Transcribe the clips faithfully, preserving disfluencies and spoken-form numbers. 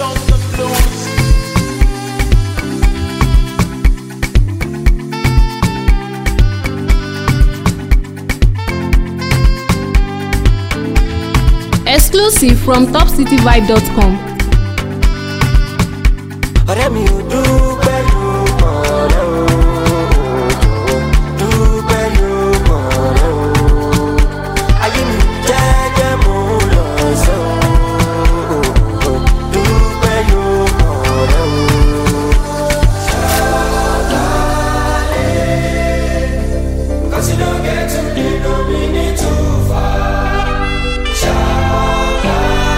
on the blues. Exclusive from top city vibe dot com. ọ̀rẹ́ mi ò dúpẹ́ ló mọ̀ rẹ́ o dúpẹ́ ló mọ̀ rẹ́ o ayé mi jẹ́jẹ́ mo lọ sọ o dúpẹ́ ló mọ̀ rẹ́ o. Ṣàlàyé cause you don't get to be no meaning too far. Ṣàlàyé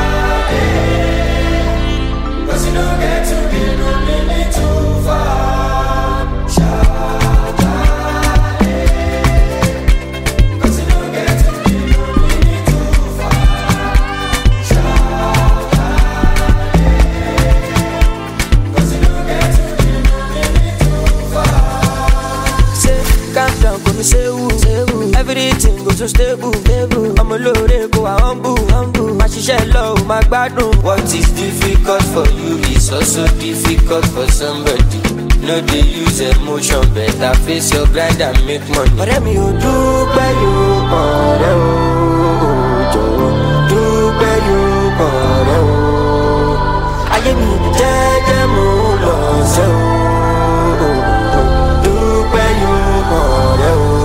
cause you don't get to be no meaning too far. Ṣàlàyé cause you don't get to be no meaning too far. Ṣàlàyé cause you don't get to be no meaning too far. Say calm down, go me say woo, say woo. Everything goes so stable, stable. I'm a low go a humble, humble. My shisha low, my gbadun. What is difficult for you is also difficult for somebody. No dey use emotion, better face your grind and make money. Ọ̀rẹ́ mi ò dúpẹ́ yóò mọ̀ rẹ́ o, jọ̀wọ́ dúpẹ́ yóò mọ̀ rẹ́ o. Ayé mi jẹ́jẹ́ mo lọ sẹ́ o, dúpẹ́ yóò mọ̀ rẹ́ o.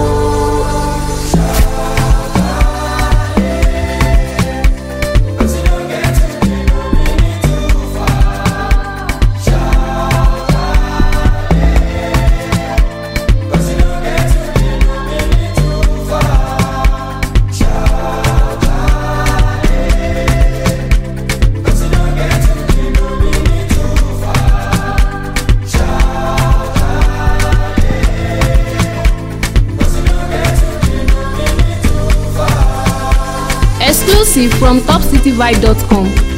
Exclusive from top city vibe dot com.